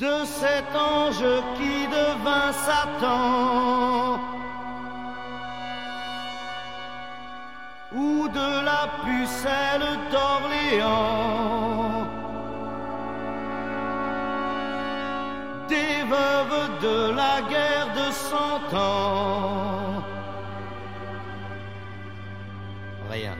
de cet ange qui devint Satan, ou de la pucelle d'Orléans, des veuves de la guerre de 100 ans. Rien.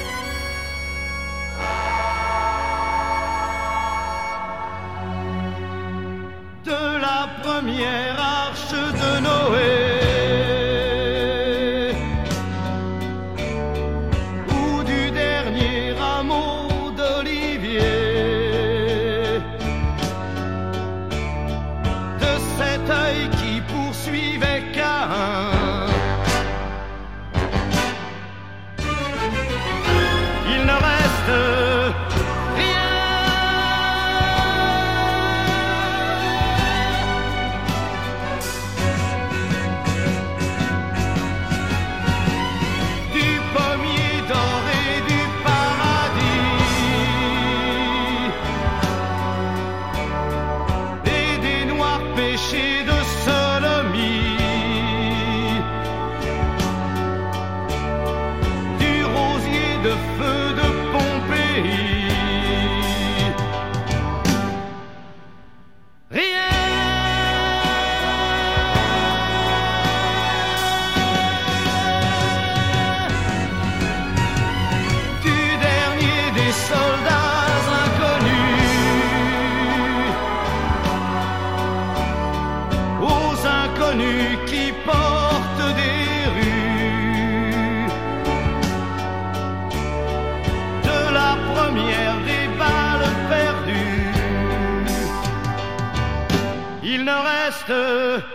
De la première arche de Noé, ou du dernier rameau d'olivier, de cet œil qui poursuivait Caïn, il ne reste de sodomie, du rosier de feu de Pompéi. Rien. Du dernier des soldats inconnus qui portent des rues, de la première des balles perdues, il ne reste